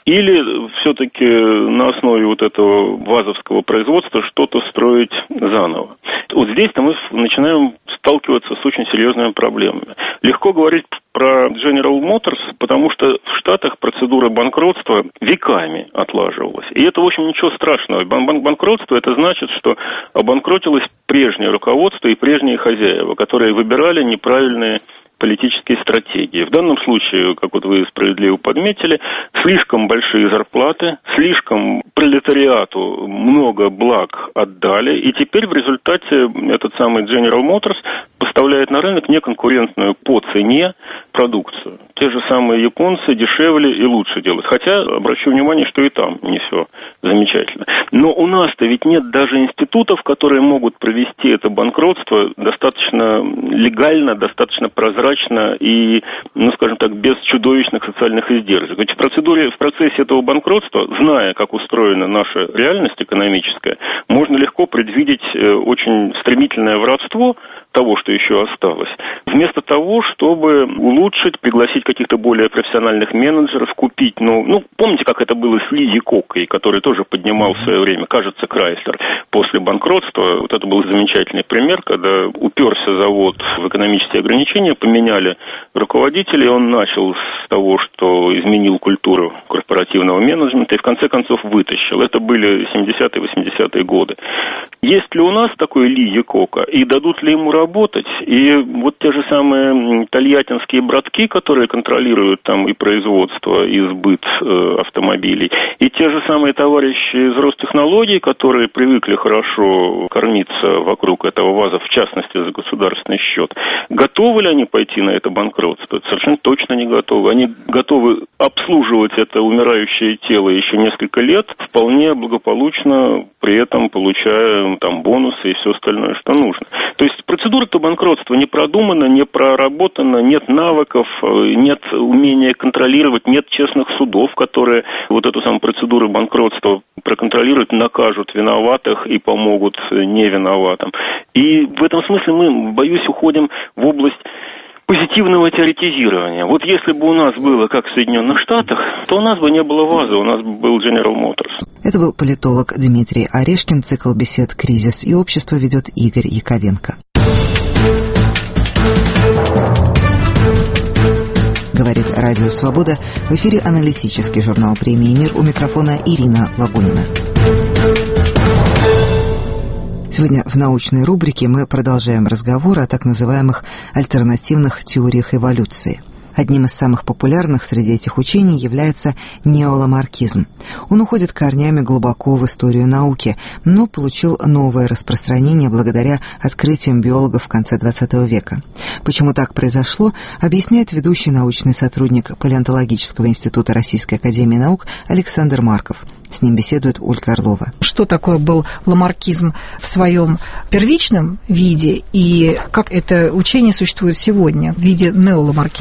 Или все-таки на основе вот этого вазовского производства что-то строить заново? Вот здесь-то мы начинаем сталкиваться с очень серьезными проблемами. Легко говорить про General Motors, потому что в Штатах процедура банкротства веками отлаживалась. И это, в общем, ничего страшного. Банкротство – это значит, что обанкротилось прежнее руководство и прежние хозяева, которые выбирали неправильные политические стратегии. В данном случае, как вот вы справедливо подметили, слишком большие зарплаты, слишком пролетариату много благ отдали, и теперь в результате этот самый General Motors поставляет на рынок неконкурентную по цене продукцию. Те же самые японцы дешевле и лучше делают. Хотя, обращу внимание, что и там не все замечательно. Но у нас-то ведь нет даже институтов, которые могут провести это банкротство достаточно легально, достаточно прозрачно и, скажем так, без чудовищных социальных издержек. Ведь в процессе этого банкротства, зная, как устроена наша реальность экономическая, можно легко предвидеть очень стремительное воровство того, что еще осталось. Вместо того, чтобы улучшить, пригласить каких-то более профессиональных менеджеров, купить, помните, как это было с Ли Якокой, который тоже поднимал в свое время, кажется, Крайслер, после банкротства. Вот это был замечательный пример, когда уперся завод в экономические ограничения, поменяли руководителя, и он начал с того, что изменил культуру корпоративного менеджмента и в конце концов вытащил. Это были 70-е, 80-е годы. Есть ли у нас такой Ли Якока, и дадут ли ему работать? И вот те же самые тольяттинские братки, которые контролируют там и производство, и сбыт автомобилей, и те же самые товарищи из Ростехнологий, которые привыкли хорошо кормиться вокруг этого ВАЗа, в частности, за государственный счет, готовы ли они пойти на это банкротство? Совершенно точно не готовы. Они готовы обслуживать это умирающее тело еще несколько лет, вполне благополучно, при этом получая там бонусы и все остальное, что нужно. То есть процедура-то банкротства не продумана, не проработана, нет навыков, нет умения контролировать, нет честных судов, которые вот эту самую процедуру банкротства проконтролируют, накажут виноватых и помогут невиноватым. И в этом смысле мы, боюсь, уходим в область позитивного теоретизирования. Вот если бы у нас было, как в Соединенных Штатах, то у нас бы не было ВАЗа, у нас бы был General Motors. Это был политолог Дмитрий Орешкин. Цикл бесед «Кризис и общество» ведет Игорь Яковенко. Говорит Радио Свобода. В эфире аналитический журнал премии «Мир». У микрофона Ирина Лабунина. Сегодня в научной рубрике мы продолжаем разговор о так называемых альтернативных теориях эволюции. Одним из самых популярных среди этих учений является неоламаркизм. Он уходит корнями глубоко в историю науки, но получил новое распространение благодаря открытиям биологов в конце XX века. Почему так произошло, объясняет ведущий научный сотрудник Палеонтологического института Российской академии наук Александр Марков. С ним беседует Ольга Орлова. Что такое был ламаркизм в своем первичном виде и как это учение существует сегодня в виде неоламаркизма?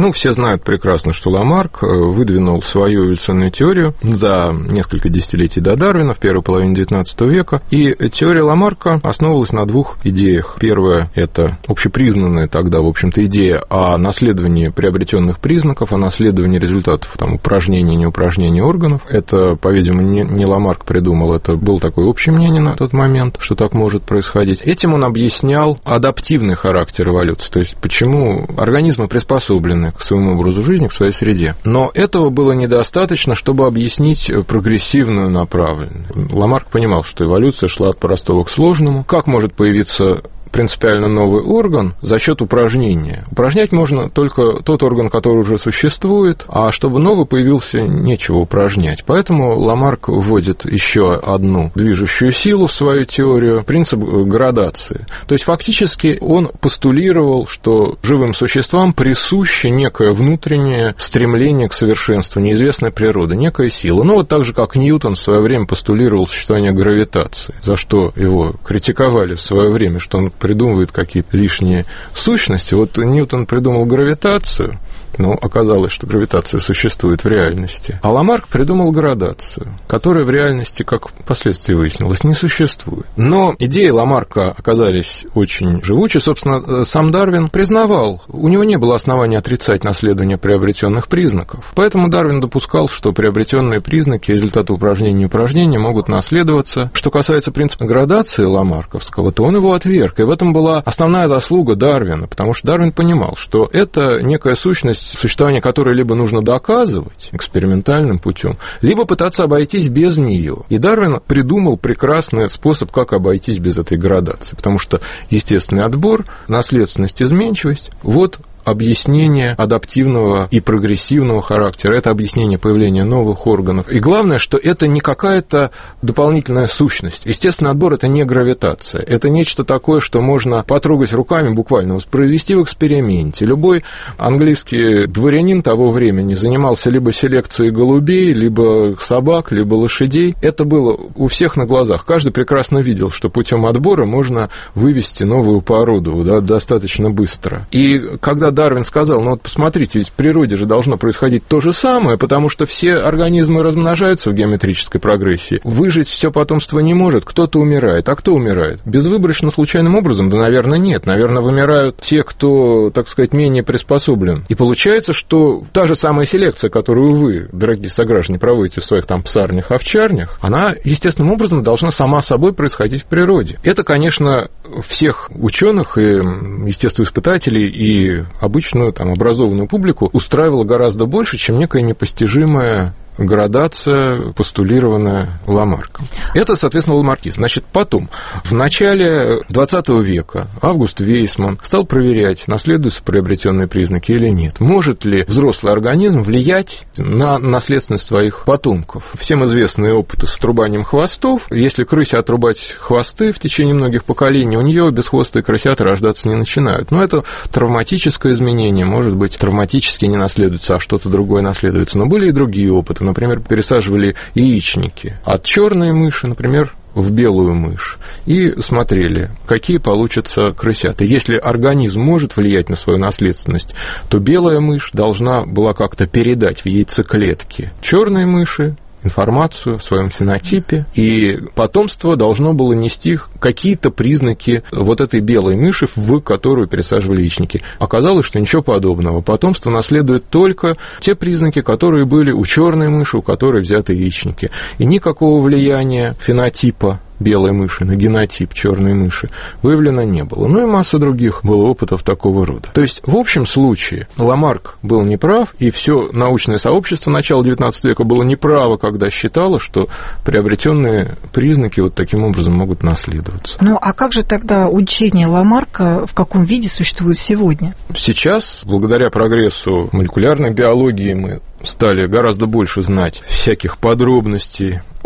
Все знают прекрасно, что Ламарк выдвинул свою эволюционную теорию за несколько десятилетий до Дарвина, в первой половине XIX века, и теория Ламарка основывалась на двух идеях. Первая – это общепризнанная тогда, в общем-то, идея о наследовании приобретенных признаков, о наследовании результатов упражнений и неупражнений органов. Это, по-видимому, не Ламарк придумал, это было такое общее мнение на тот момент, что так может происходить. Этим он объяснял адаптивный характер эволюции, то есть почему организмы приспособлены к своему образу жизни, к своей среде. Но этого было недостаточно, чтобы объяснить прогрессивную направленность. Ламарк понимал, что эволюция шла от простого к сложному. Как может появиться принципиально новый орган за счет упражнения? Упражнять можно только тот орган, который уже существует, а чтобы новый появился, нечего упражнять. Поэтому Ламарк вводит еще одну движущую силу в свою теорию, принцип градации. То есть фактически он постулировал, что живым существам присуще некое внутреннее стремление к совершенству, неизвестная природа, некая сила. Вот так же, как Ньютон в свое время постулировал существование гравитации, за что его критиковали в свое время, что он придумывает какие-то лишние сущности. Вот Ньютон придумал гравитацию, но оказалось, что гравитация существует в реальности. А Ламарк придумал градацию, которая в реальности, как впоследствии выяснилось, не существует. Но идеи Ламарка оказались очень живучи. Собственно, сам Дарвин признавал, у него не было основания отрицать наследование приобретенных признаков. Поэтому Дарвин допускал, что приобретенные признаки, результаты упражнений и неупражнений могут наследоваться. Что касается принципа градации ламарковского, то он его отверг. И в этом была основная заслуга Дарвина, потому что Дарвин понимал, что это некая сущность, существование которой либо нужно доказывать экспериментальным путем, либо пытаться обойтись без нее. И Дарвин придумал прекрасный способ, как обойтись без этой градации, потому что естественный отбор, наследственность, изменчивость – вот объяснение адаптивного и прогрессивного характера, это объяснение появления новых органов. И главное, что это не какая-то дополнительная сущность. Естественный отбор – это не гравитация, это нечто такое, что можно потрогать руками, буквально воспроизвести в эксперименте. Любой английский дворянин того времени занимался либо селекцией голубей, либо собак, либо лошадей. Это было у всех на глазах. Каждый прекрасно видел, что путем отбора можно вывести новую породу, да, достаточно быстро. И когда Дарвин сказал, посмотрите, ведь в природе же должно происходить то же самое, потому что все организмы размножаются в геометрической прогрессии. Выжить все потомство не может, кто-то умирает. А кто умирает? Безвыборочно, случайным образом? Да, наверное, нет. Наверное, вымирают те, кто, так сказать, менее приспособлен. И получается, что та же самая селекция, которую вы, дорогие сограждане, проводите в своих псарнях, овчарнях, она естественным образом должна сама собой происходить в природе. Это, конечно, всех ученых и естествоиспытателей, и обычную образованную публику устраивало гораздо больше, чем некая непостижимая градация, постулированная Ламарком. Это, соответственно, ламаркизм. Значит, потом, в начале XX века Август Вейсман стал проверять, наследуются приобретенные признаки или нет. Может ли взрослый организм влиять на наследственность своих потомков? Всем известные опыты с отрубанием хвостов. Если крысе отрубать хвосты в течение многих поколений, у нее бесхвостые крысята рождаться не начинают. Но это травматическое изменение, может быть, травматически не наследуется, а что-то другое наследуется. Но были и другие опыты. Например, пересаживали яичники от черной мыши, например, в белую мышь, и смотрели, какие получатся крысята. Если организм может влиять на свою наследственность, то белая мышь должна была как-то передать в яйцеклетки черной мыши информацию в своем фенотипе, и потомство должно было нести какие-то признаки вот этой белой мыши, в которую пересаживали яичники. Оказалось, что ничего подобного. Потомство наследует только те признаки, которые были у черной мыши, у которой взяты яичники. И никакого влияния фенотипа белой мыши на генотип черной мыши выявлено не было. Ну и масса других было опытов такого рода. То есть, в общем случае, Ламарк был неправ, и все научное сообщество начала XIX века было неправо, когда считало, что приобретенные признаки вот таким образом могут наследоваться. Ну, а как же тогда учение Ламарка в каком виде существует сегодня? Сейчас, благодаря прогрессу молекулярной биологии, мы стали гораздо больше знать всяких подробностей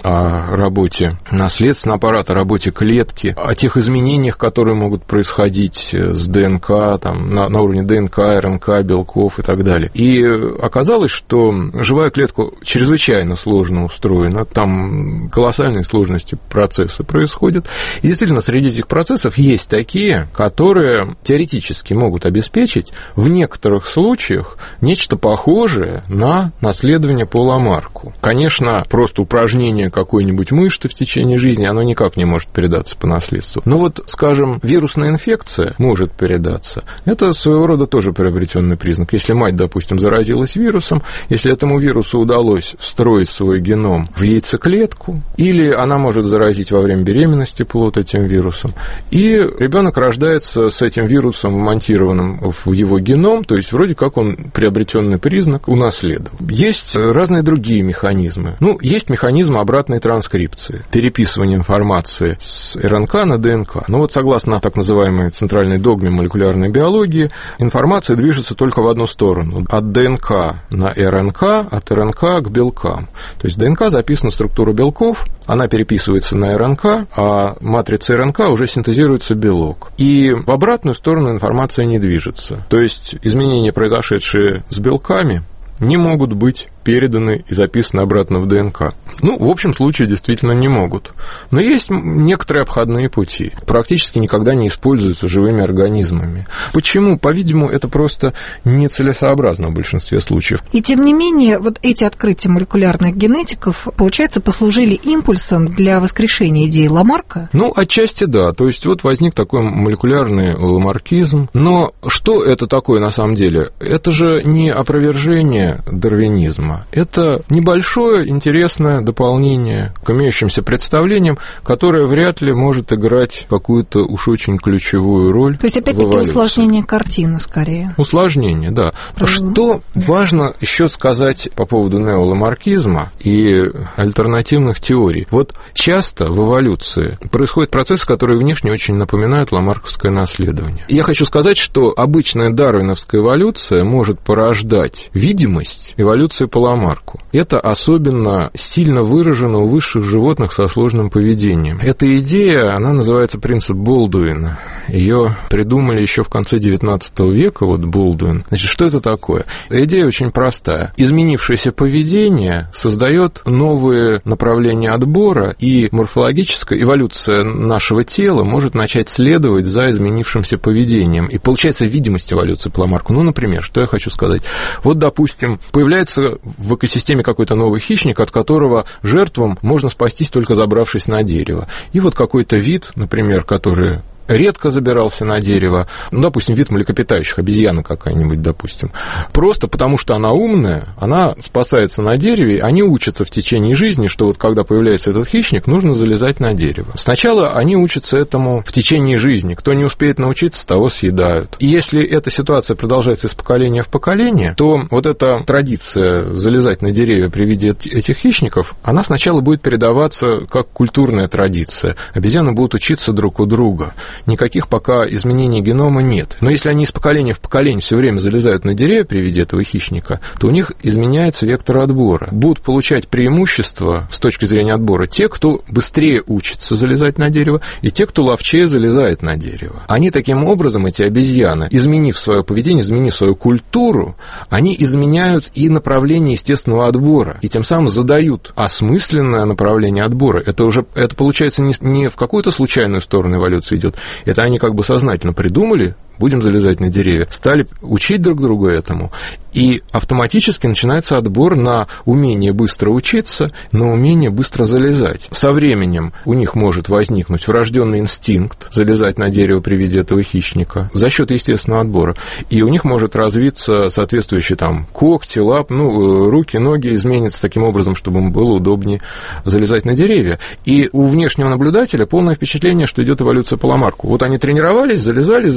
о работе наследственного аппарата, о работе клетки, о тех изменениях, которые могут происходить с ДНК, там, на уровне ДНК, РНК, белков и так далее. И оказалось, что живая клетка чрезвычайно сложно устроена, там колоссальные сложности процесса происходят. И действительно, среди этих процессов есть такие, которые теоретически могут обеспечить в некоторых случаях нечто похожее на наследование по Ламарку. Конечно, просто упражнение какой-нибудь мышцы в течение жизни, оно никак не может передаться по наследству. Но вот, скажем, вирусная инфекция может передаться. Это своего рода тоже приобретенный признак. Если мать, допустим, заразилась вирусом, если этому вирусу удалось встроить свой геном в яйцеклетку, или она может заразить во время беременности плод этим вирусом, и ребенок рождается с этим вирусом вмонтированным в его геном, то есть вроде как он приобретенный признак унаследовал. Есть разные другие механизмы. Есть механизм обратной транскрипции, переписывания информации с РНК на ДНК. Вот согласно так называемой центральной догме молекулярной биологии, информация движется только в одну сторону, от ДНК на РНК, от РНК к белкам. То есть ДНК записана структура белков, она переписывается на РНК, а матрица РНК уже синтезируется белок. И в обратную сторону информация не движется. То есть изменения, произошедшие с белками, не могут быть переданы и записаны обратно в ДНК. В общем случае действительно не могут. Но есть некоторые обходные пути. Практически никогда не используются живыми организмами. Почему? По-видимому, это просто нецелесообразно в большинстве случаев. И тем не менее, вот эти открытия молекулярных генетиков, получается, послужили импульсом для воскрешения идеи Ламарка? Отчасти да. То есть вот возник такой молекулярный ламаркизм. Но что это такое на самом деле? Это же не опровержение дарвинизма. Это небольшое интересное дополнение к имеющимся представлениям, которое вряд ли может играть какую-то уж очень ключевую роль. То есть, опять-таки, усложнение картины скорее. Усложнение, да. Правильно. Что важно еще сказать по поводу неоламаркизма и альтернативных теорий. Вот часто в эволюции происходят процессы, которые внешне очень напоминают ламарковское наследование. Я хочу сказать, что обычная дарвиновская эволюция может порождать видимость эволюции по Ламарку. Это особенно сильно выражено у высших животных со сложным поведением. Эта идея, она называется принцип Болдуина. Ее придумали еще в конце XIX века, Болдуин. Значит, что это такое? Идея очень простая. Изменившееся поведение создает новые направления отбора, и морфологическая эволюция нашего тела может начать следовать за изменившимся поведением. И получается видимость эволюции по Ламарку. Например, что я хочу сказать? Допустим, появляется в экосистеме какой-то новый хищник, от которого жертвам можно спастись, только забравшись на дерево. И какой-то вид, например, который редко забирался на дерево, допустим, вид млекопитающих, обезьяна какая-нибудь, допустим, просто потому что она умная, она спасается на дереве, они учатся в течение жизни, что когда появляется этот хищник, нужно залезать на дерево. Сначала они учатся этому в течение жизни, кто не успеет научиться, того съедают. И если эта ситуация продолжается из поколения в поколение, то эта традиция залезать на деревья при виде этих хищников, она сначала будет передаваться как культурная традиция. Обезьяны будут учиться друг у друга. Никаких пока изменений генома нет. Но если они из поколения в поколение все время залезают на деревья при виде этого хищника, то у них изменяется вектор отбора. Будут получать преимущество с точки зрения отбора те, кто быстрее учится залезать на дерево, и те, кто ловчее залезает на дерево. Они таким образом, эти обезьяны, изменив свое поведение, изменив свою культуру, они изменяют и направление естественного отбора, и тем самым задают осмысленное направление отбора. Это получается не в какую-то случайную сторону эволюции идет. Это они сознательно придумали, будем залезать на деревья, стали учить друг друга этому, и автоматически начинается отбор на умение быстро учиться, на умение быстро залезать. Со временем у них может возникнуть врожденный инстинкт залезать на дерево при виде этого хищника за счет естественного отбора, и у них может развиться соответствующие когти, лап, руки, ноги изменятся таким образом, чтобы им было удобнее залезать на деревья. И у внешнего наблюдателя полное впечатление, что идет эволюция по Ламарку. Они тренировались, залезали,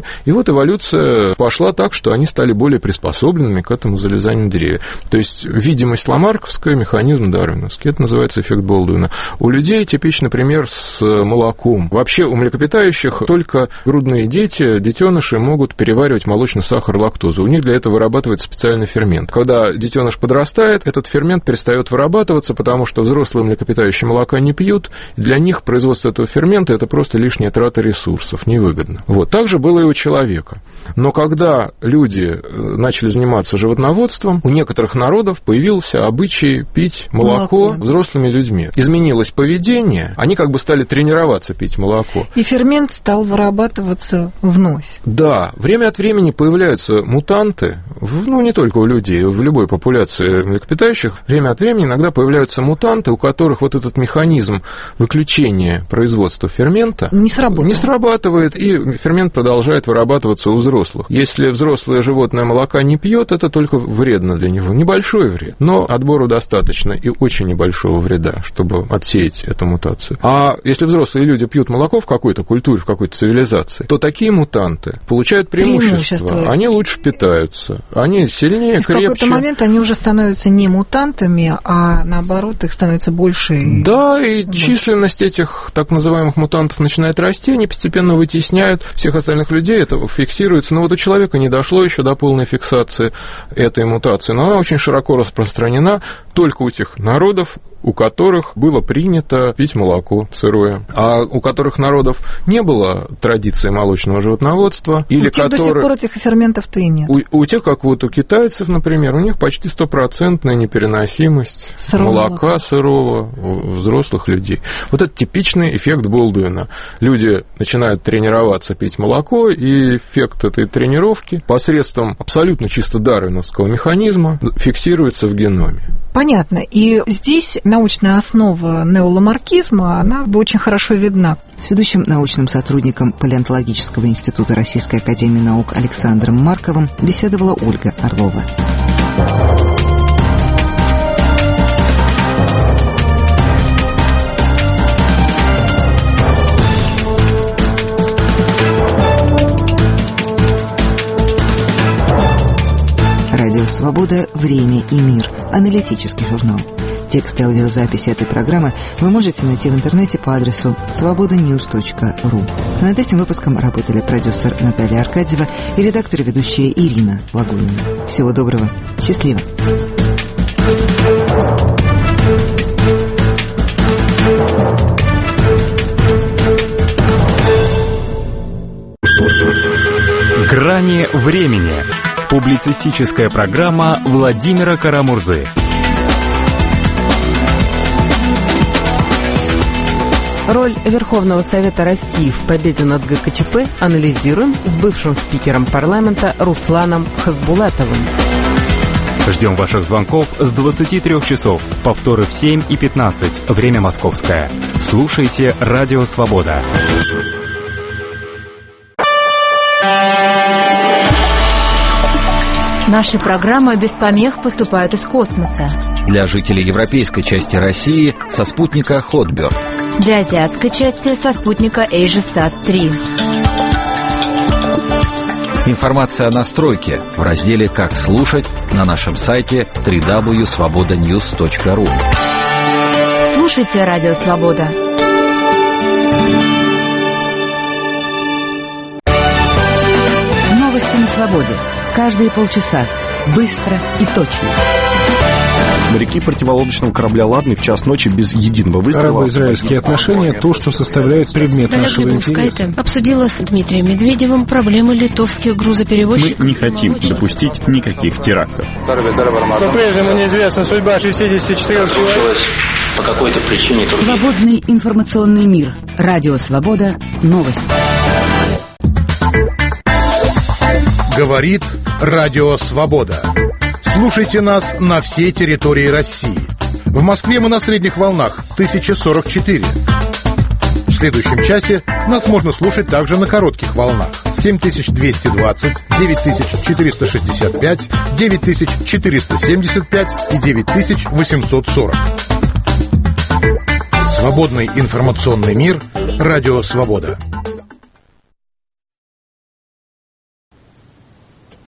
и вот эволюция пошла так, что они стали более приспособленными к этому залезанию на деревья. То есть видимость ламарковская, механизм дарвиновский. Это называется эффект Болдуина. У людей типичный пример с молоком. Вообще у млекопитающих только грудные дети, детеныши могут переваривать молочный сахар, лактозу. У них для этого вырабатывается специальный фермент. Когда детеныш подрастает, этот фермент перестает вырабатываться, потому что взрослые млекопитающие молока не пьют, и для них производство этого фермента – это просто лишняя трата ресурсов, невыгодно. Вот. Так же было и у человека. Но когда люди начали заниматься животноводством, у некоторых народов появился обычай пить молоко взрослыми людьми. Изменилось поведение, они как бы стали тренироваться пить молоко. И фермент стал вырабатываться вновь. Да, время от времени появляются мутанты, не только у людей, в любой популяции млекопитающих, время от времени иногда появляются мутанты, у которых вот этот механизм выключения производства фермента не срабатывает, и фермент продолжает вырабатываться у взрослых. Если взрослое животное молока не пьет, это только вредно для него. Небольшой вред, но отбору достаточно и очень небольшого вреда, чтобы отсеять эту мутацию. А если взрослые люди пьют молоко в какой-то культуре, в какой-то цивилизации, то такие мутанты получают преимущество. Они лучше питаются, они сильнее, крепче. В какой-то момент они уже становятся не мутантами, а наоборот их становится больше. Да, и численность этих так называемых мутантов начинает расти, они постепенно вытесняют всех остальных людей, это фиксируется. Но вот у человека не дошло еще до полной фиксации этой мутации, но она очень широко распространена только у тех народов, у которых было принято пить молоко сырое, а у которых народов не было традиции молочного животноводства, или у тех до сих пор этих ферментов-то и нет. У тех, как вот у китайцев, например, у них почти 100% непереносимость молока сырого у взрослых людей. Вот это типичный эффект Болдуина. Люди начинают тренироваться пить молоко, и эффект этой тренировки посредством абсолютно чисто дарвиновского механизма фиксируется в геноме. Понятно. И здесь научная основа неоламаркизма, она очень хорошо видна. С ведущим научным сотрудником Палеонтологического института Российской академии наук Александром Марковым беседовала Ольга Орлова. Радио «Свобода. Время и мир». Аналитический журнал. Текст и аудиозаписи этой программы вы можете найти в интернете по адресу svobodanews.ru. Над этим выпуском работали продюсер Наталья Аркадьева и редактор и ведущая Ирина Лагунина. Всего доброго. Счастливо. Грани времени. Публицистическая программа Владимира Карамурзы. Роль Верховного Совета России в победе над ГКЧП анализируем с бывшим спикером парламента Русланом Хасбулатовым. Ждем ваших звонков с 23 часов. Повторы в 7 и 15. Время московское. Слушайте «Радио Свобода». Наши программы без помех поступают из космоса. Для жителей европейской части России со спутника Хотберг. Для азиатской части со спутника AsiaSat-3. Информация о настройке в разделе «Как слушать» на нашем сайте www.svobodanews.ru. Слушайте «Радио Свобода». Новости на свободе. Каждые полчаса. Быстро и точно. Моряки противолодочного корабля «Ладный» в час ночи без единого выстрела. Арабо-израильские отношения – то, что составляет предмет нашего интереса. Обсудила с Дмитрием Медведевым проблемы литовских грузоперевозчиков. Мы не хотим допустить никаких терактов. По-прежнему неизвестна судьба 64 человек. По какой-то причине... Свободный информационный мир. Радио «Свобода». Новости. Говорит Радио Свобода. Слушайте нас на всей территории России. В Москве мы на средних волнах 1044. В следующем часе нас можно слушать также на коротких волнах 7220, 9465, 9475 и 9840. Свободный информационный мир. Радио Свобода.